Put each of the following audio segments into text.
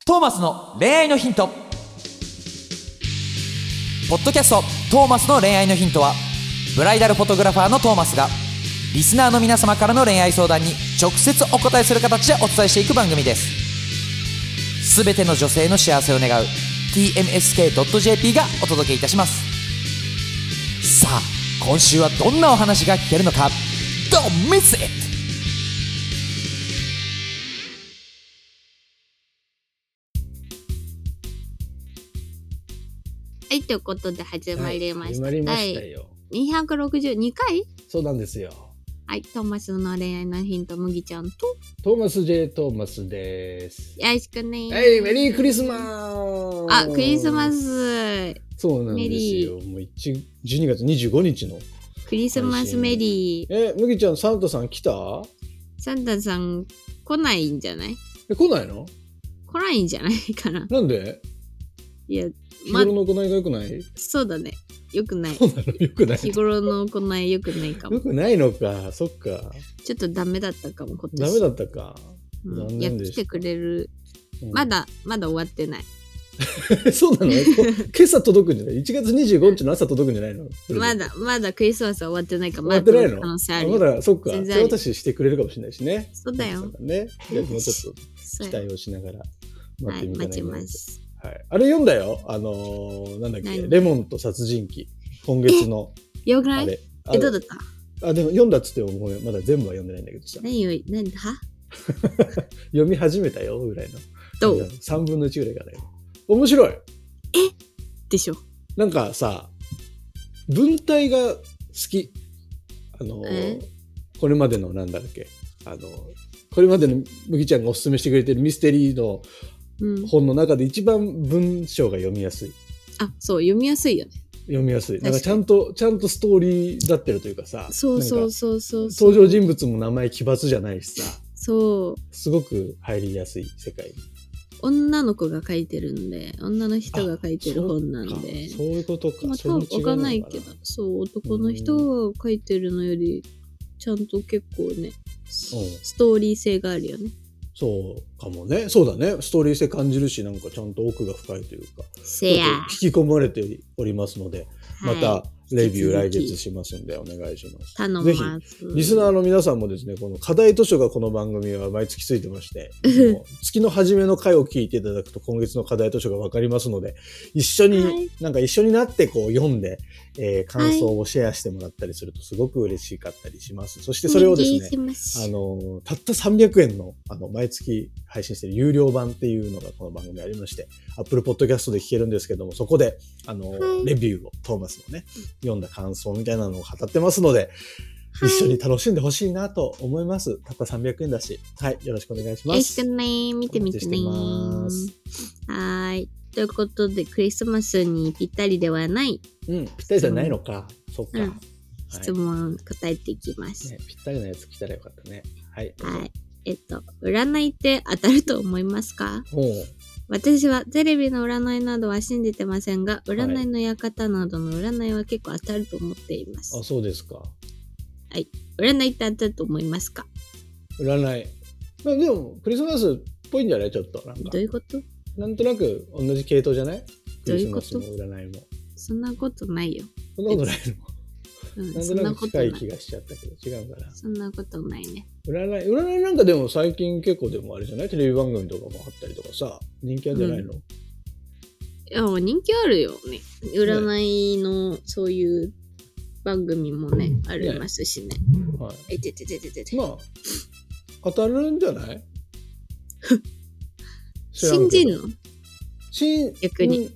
トーマスの恋愛のヒント。ポッドキャストトーマスの恋愛のヒントは、ブライダルフォトグラファーのトーマスがリスナーの皆様からの恋愛相談に直接お答えする形でお伝えしていく番組です。すべての女性の幸せを願う TMSK.jp がお届けいたします。さあ今週はどんなお話が聞けるのか、 Don't miss it。 はい、ということで始まりました。 始まりましたよ。 262回。 そうなんですよ。 はい、トーマスの恋愛のヒント、麦ちゃんとトーマス J トーマスです。 よろしくね。 はい、メリークリスマス。 あ、クリスマス。 そうなんですよ。もう12月25日のクリスマスメリー。 麦ちゃん、サンタさん来た？ サンタさん来ないんじゃない？ 来ないの？ 来ないんじゃないかな。 なんで？ いや、 日頃の行いが良くない？ そうだね。良くない。 そうなの？良くない。 日頃の行い良くないかも。 良くないのか。そっか。 ちょっとダメだったかも、今年。 ダメだったか。 いや、来てくれる。まだ終わってない。 そうなの？今朝届くんじゃない？ 1 月25日の朝届くんじゃないの？ まだクリスマスは終わってないから、 終わってないの？ 可能性あるよ。 まだ、そっか。 全然手渡ししてくれるかもしれないしね。 そうだよ。 ね。じゃあもうちょっと期待をしながら待ってみたいと思います。はい。あれ読んだよ。なんだっけ、レモンと殺人鬼。今月の。 よくない？どうだった？ でも読んだっつってもごめん、まだ全部は読んでないんだけどさ。 なんだ読み始めたよぐらいの。 どう ？3分の1ぐらいからよ。面白い。 でしょ。 なんかさ、文体が好き。これまでのなんだっけ、これまでの麦ちゃんがおすすめしてくれてるミステリーの本の中で一番文章が読みやすい。 あ、そう、読みやすいよね。 読みやすい。なんかちゃんとストーリーだってるというかさ。 そう。登場人物も名前奇抜じゃないしさ。 そう。 すごく入りやすい世界に。 女の子が書いてるんで、女の人が書いてる本なんで。 そういうことか。 わかんないけど、そう、男の人が書いてるのより、ちゃんと結構ね、ストーリー性があるよね。 そうかもね。そうだね。ストーリー性感じるし、なんかちゃんと奥が深いというか。引き込まれておりますので、またレビュー来月しますんでお願いします。 頼ぜみます。 ひリスナーの皆さんもですね、この課題図書がこの番組は毎月ついてまして、月の初めの回を聞いていただくと今月の課題図書がわかりますので、一緒になってこう読んで、感想をシェアしてもらったりするとすごく嬉しかったりします。そしてそれをですね、たった300円の毎月配信している有料版っていうのがこの番組ありまして、Apple Podcast で聞けるんですけども、そこでレビューをトーマスのね、読んだ感想みたいなのを語ってますので、一緒に楽しんでほしいなと思います。たった300円だし、はい、よろしくお願いします。 よろしくね、見てみてね。はい。ということで、クリスマスにぴったりではない。 ぴったりじゃないのか。そっか。 質問答えていきます。 ぴったりなやつ来たらよかったね。はい。 はい。占いって当たると思いますか？私はテレビの占いなどは信じてませんが、占いの館などの占いは結構当たると思っています。 あ、そうですか。 はい。占いって当たると思いますか？ 占い。でも、クリスマスっぽいんじゃない？ちょっと。なんかどういうこと？ なんとなく同じ系統じゃない？クリスマスも占いも。 そんなことないよ。 そんなことないの？なんとなく近い気がしちゃったけど、違うから。 そんなことないね。 占いなんかでも最近結構でもあれじゃない？テレビ番組とかもあったりとかさ、人気あるんじゃないの？ いや、人気あるよね。占いのそういう番組もね、ありますしね。 はい。まあ、当たるんじゃない？ 信じんの？逆に。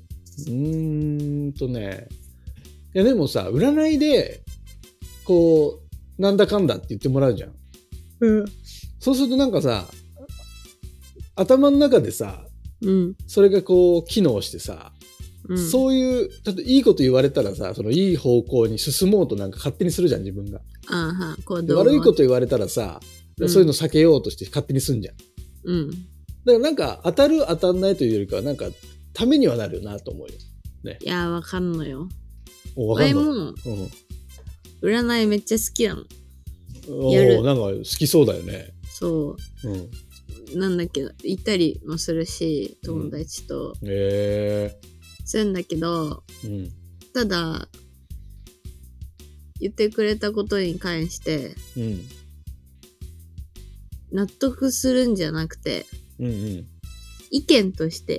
いやでもさ、占いで、こう、なんだかんだって言ってもらうじゃん。そうするとなんかさ、頭の中でさ、それがこう、機能してさ、そういう、ちょっといいこと言われたらさ、そのいい方向に進もうとなんか勝手にするじゃん、自分が。悪いこと言われたらさ、そういうの避けようとして勝手にすんじゃん。だからなんか当たる当たんないというよりかはなんかためにはなるなと思うよ。ね。 いや、わかんのよ。 わかんの。 も占いめっちゃ好きなの。 なんか好きそうだよね。 そう。 なんだけど、行ったりもするし、友達と。するんだけど、ただ、言ってくれたことに関して、納得するんじゃなくて、意見として、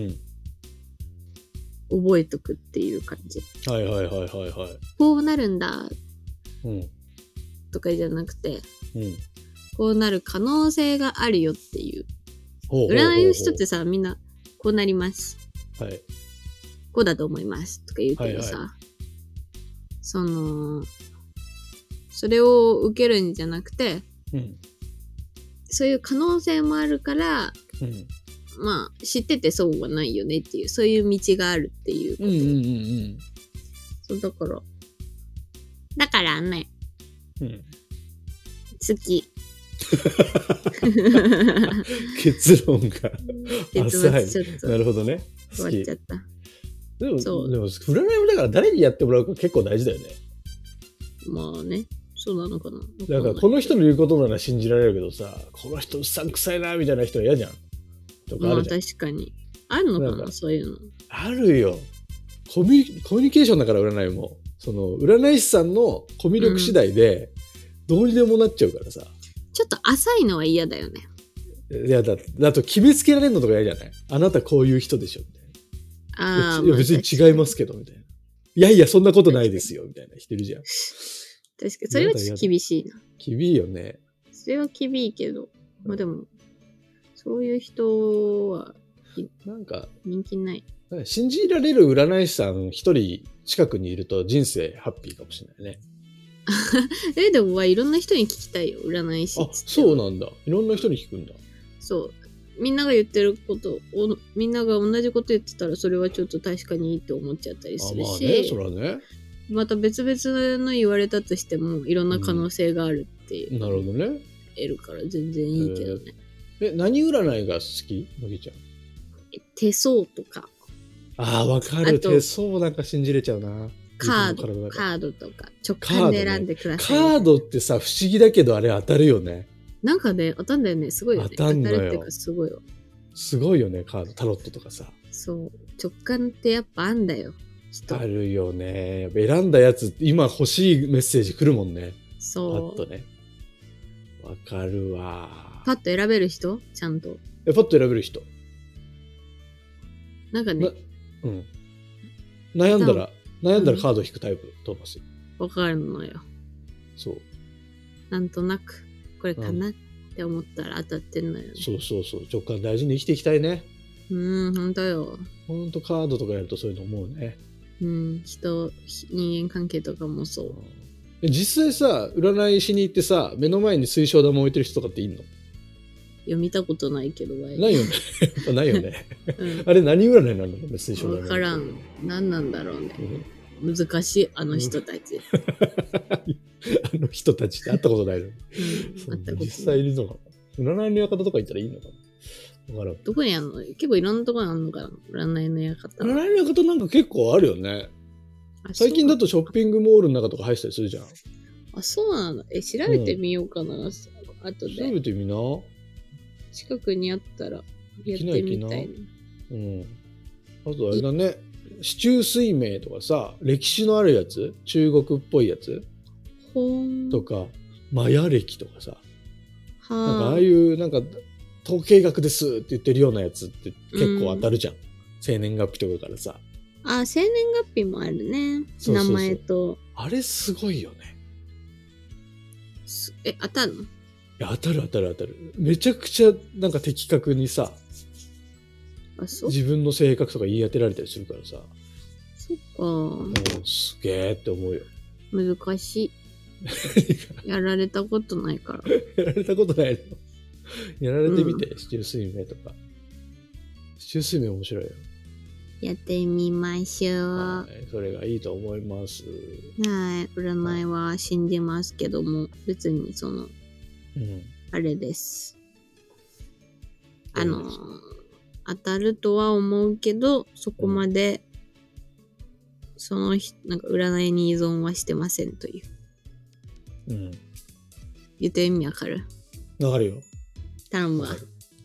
覚えとくっていう感じ。こうなるんだ、とかじゃなくて、こうなる可能性があるよっていう。占いの人ってさ、みんな、こうなります。こうだと思います。とか言うけどさ、それを受けるんじゃなくて、そういう可能性もあるから、まあ、知っててそうはないよねっていう、そういう道があるっていうこと。そう、だからね、好き。 結論が浅い。 ちょっとなるほどね。 終わっちゃった。 でも占いもだから誰にやってもらうか結構大事だよね。 まあね、そうなのかな。 だからこの人の言うことなら信じられるけどさ、この人うさんくさいなみたいな人は嫌じゃん。とかあるじゃん。 まあ確かに。あるのかな、そういうの。 あるよ。コミュニケーションだから占いも。その占い師さんのコミュ力次第でどうにでもなっちゃうからさ。 ちょっと浅いのは嫌だよね。 いやだと決めつけられるのとか嫌じゃない？あなたこういう人でしょみたいな。いや別に違いますけどみたいな。いやそんなことないですよみたいな人いるじゃん。 確かにそれはちょっと厳しいな。 厳しいよね。 それは厳しいけど、まあでもそういう人はなんか人気ない。 信じられる占い師さん一人近くにいると人生ハッピーかもしれないね。 でもいろんな人に聞きたいよ、占い師。 あ、そうなんだ。いろんな人に聞くんだ。 そう。みんなが言ってることを、みんなが同じこと言ってたら、それはちょっと確かにいいって思っちゃったりするし。 まあね、そらね。 また別々の言われたとしても、いろんな可能性があるっていう。 なるほどね。 得るから全然いいけどね。 何占いが好き？のぎちゃん。 手相とか。 わかる。手相なんか信じれちゃうな。 カードとか直感で選んでください。 カードってさ、不思議だけどあれ当たるよね。 なんかね、当たんだよね。すごいよね。 当たんのよ。 当たるっていうかすごいよ。 すごいよね、カード。タロットとかさ。 そう。直感ってやっぱあんだよ。 あるよね。やっぱ選んだやつ、今欲しいメッセージ来るもんね。 そう。 パッとね。わかるわ。 パッと選べる人？ちゃんと。 パッと選べる人。 なんかね。 悩んだらカード引くタイプ、トーマス。 わかるのよ。 そう。 なんとなく、これかなって思ったら当たってんのよね。 そう。直感大事に生きていきたいね。 ほんとよ。 ほんとカードとかやるとそういうの思うね。 人間関係とかもそう。 実際さ、占いしに行ってさ、目の前に水晶玉置いてる人とかっていんの？ いや、見たことないけど。 ないよね。ないよね。あれ何占いなのね、水晶玉。 わからん。何なんだろうね。難しい、あの人たち。 あの人たちって会ったことないの？実際いるのかな？占いの館とか行ったらいいのかな？わからん。 どこにあるの？結構いろんなとこにあるのかな？占いの館。 占いの館なんか結構あるよね。最近だとショッピングモールの中とか入ったりするじゃん。 あ、そうなの？調べてみようかな。後で。 調べてみな。 近くにあったらやってみたいな。 あとあれだね。四柱推命とかさ、歴史のあるやつ、中国っぽいやつとか、マヤ歴とかさ、なんかああいうなんか統計学ですって言ってるようなやつって結構当たるじゃん。生年月日とかからさ。 生年月日もあるね。名前と。 あれすごいよね。 当たるの？ いや、当たる。めちゃくちゃなんか的確にさ、自分の性格とか言い当てられたりするからさ。 そっか。 すげーって思うよ。 難しい。やられたことないから。 やられたことないの？やられてみて、四柱推命とか。四柱推命面白いよ。 やってみましょう。 それがいいと思います。 占いは信じますけども、別にあれです。当たるとは思うけど、そこまで、なんか占いに依存はしてませんという。言ってる意味わかる？ わかるよ。 頼むわ。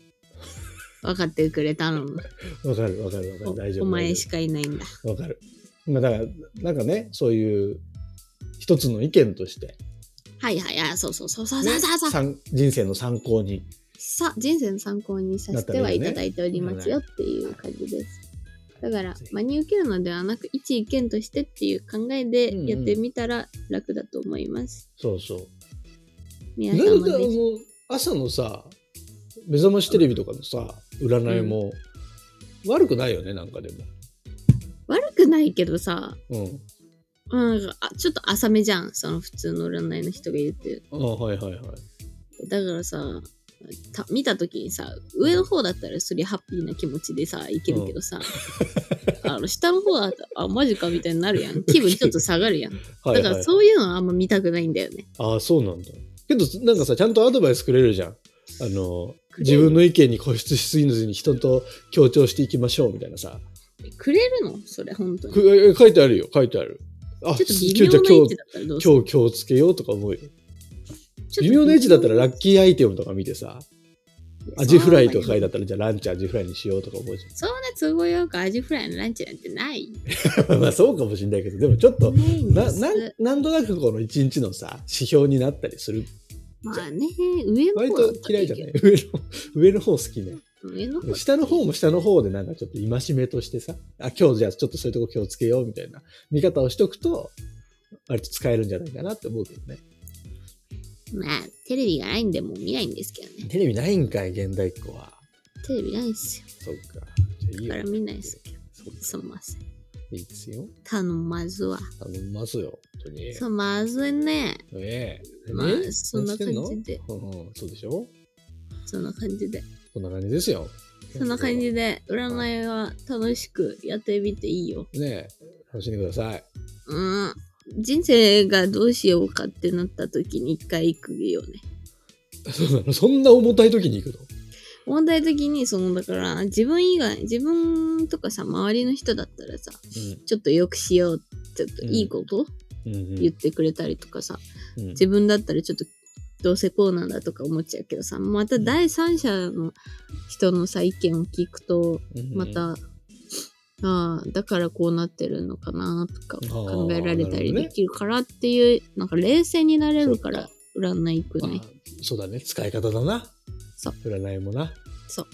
分かってくれたの。 わかる大丈夫。 お前しかいないんだ。 わかる。だからなんかね、そういう一つの意見として、 はいそう、 人生の参考に、 人生の参考にさせてはいただいておりますよっていう感じです。だから真に受けるのではなく、一意見としてっていう考えでやってみたら楽だと思います。 そうそう。 皆さんもね、 朝のさ、目覚ましテレビとかのさ、占いも悪くないよね、なんかでも。 悪くないけどさ、ちょっと浅めじゃん、その普通の占いの人が言ってる。だからさ、見た時にさ、上の方だったらそりゃハッピーな気持ちでさ、いけるけどさ、下の方だったら、マジかみたいになるやん。気分ちょっと下がるやん。だからそういうのはあんま見たくないんだよね。 そうなんだ。けどなんかさ、ちゃんとアドバイスくれるじゃん。自分の意見に固執しすぎずに人と協調していきましょうみたいなさ。 くれるのそれ本当に。 書いてあるよ。ちょっと微妙な位置だったらどうする？今日気をつけようとか思うよ。微妙な位置だったらラッキーアイテムとか見てさ、アジフライとか書いてあったらじゃあランチアジフライにしようとか思うじゃん。 そんな都合よくアジフライのランチなんてない。 まあそうかもしれないけど、でもちょっとなんとなくこの一日のさ指標になったりする。 まあね、上の方割と嫌いじゃない？上の方好きね。下の方も下の方でなんかちょっと戒めとしてさ、今日じゃあちょっとそういうとこ気をつけようみたいな見方をしとくと割と使えるんじゃないかなって思うけどね。 まあテレビがないんでもう見ないんですけどね。 テレビないんかい、現代っ子は。 テレビないんすよ。 そうか。 だから見ないですけど。すみません。 いいですよ。 頼ますわ。 頼ますよ。本当に。 そう、まずいね。まあ、そんな感じで。 そうでしょ？ そんな感じで。 そんな感じですよ。 そんな感じで、占いは楽しくやってみていいよ。 ねえ、楽しんでください。 人生がどうしようかってなった時に一回行くよね。 そうなの？そんな重たい時に行くの？ 重たい時に、だから、自分とかさ、周りの人だったらさ、ちょっと良くしよう、ちょっといいこと言ってくれたりとかさ、自分だったらちょっとどうせこうなんだとか思っちゃうけどさ、また第三者の人のさ、意見を聞くと、また、だからこうなってるのかなとか考えられたりできるからっていう、なんか冷静になれるから占い行くね。 そうだね、使い方だな。 そう。 占いもな。 そう。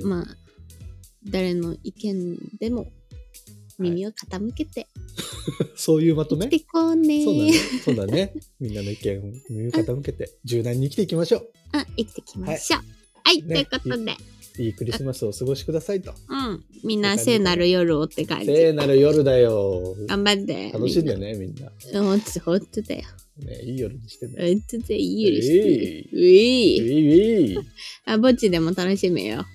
まあ、誰の意見でも耳を傾けて。 そういうまとめ？ 生きてこうね。 そうだね。みんなの意見を耳を傾けて柔軟に生きていきましょう。 生きていきましょう。はい、ということで。 いいクリスマスをお過ごしくださいと。 みんな聖なる夜をって感じ。 聖なる夜だよ。 頑張って。 楽しんでね、みんな。 ほんとだよ。 ね、いい夜にしてね。 ほんとだよ、いい夜にして。ぼっちでも楽しめよ。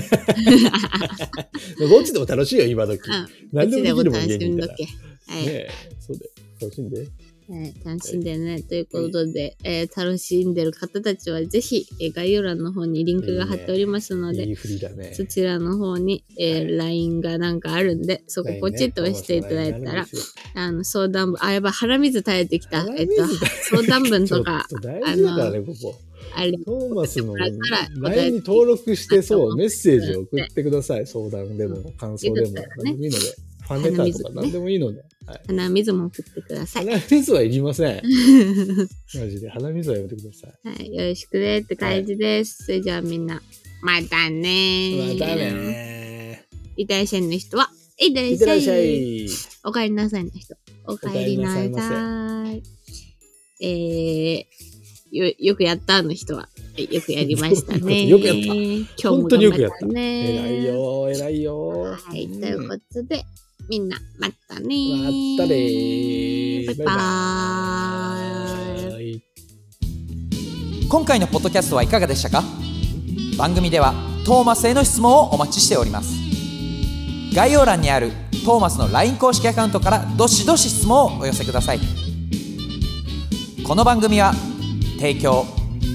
ぼっちでも楽しいよ、今時。何でもできるもん、家にいたら。 ねえ、そうだよ。楽しんで。 楽しんでね。ということで、楽しんでる方たちはぜひ、概要欄の方にリンクが貼っておりますので、そちらの方に、LINE がなんかあるんで、そこポチッと押していただいたら、相談文、やばい、鼻水垂れてきた。相談文とか、 大事だからね、ここ。トーマスの LINE に登録して、メッセージを送ってください。相談でも、感想でも、何でもいいので。ファンレターとか何でもいいので。 鼻水も送ってください。 鼻水はいりません。マジで。鼻水はやめてください。 はい。よろしくねって感じです。それじゃあみんな、またね。 またね。 いってらっしゃいの人は、いってらっしゃい。おかえりなさいの人、おかえりなさい。よくやったの人は、よくやりましたね。 よくやった。 今日も本当によくやった。 ね。 偉いよ、偉いよ。 はい。ということで、みんな、またね。 またね。 バイバーイ。 今回のポッドキャストはいかがでしたか？番組ではトーマスへの質問をお待ちしております。概要欄にあるトーマスの LINE 公式アカウントからどしどし質問をお寄せください。この番組は提供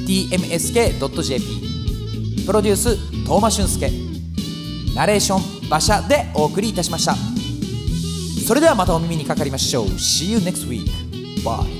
tmsk.jp プロデューストーマ俊介ナレーション馬車でお送りいたしました。それではまたお耳にかかりましょう。See you next week. Bye.